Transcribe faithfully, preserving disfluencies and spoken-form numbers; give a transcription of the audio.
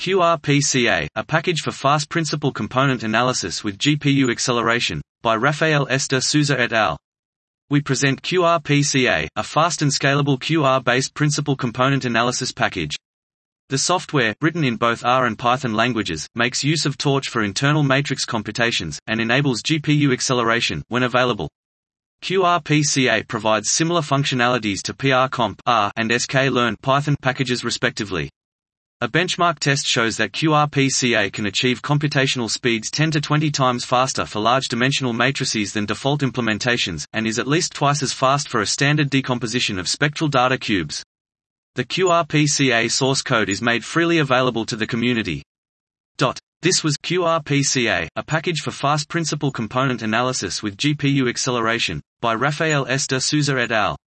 Q R P C A, a package for fast principal component analysis with G P U acceleration, by Rafael S. de Souza et al. We present Q R P C A, a fast and scalable Q R-based principal component analysis package. The software, written in both R and Python languages, makes use of Torch for internal matrix computations, and enables G P U acceleration, when available. Q R P C A provides similar functionalities to P R Comp R and sklearn Python packages respectively. A benchmark test shows that Q R P C A can achieve computational speeds ten to twenty times faster for large dimensional matrices than default implementations, and is at least twice as fast for a standard decomposition of spectral data cubes. The Q R P C A source code is made freely available to the community. This was Q R P C A, a package for fast principal component analysis with G P U acceleration, by Rafael S. de Souza et al.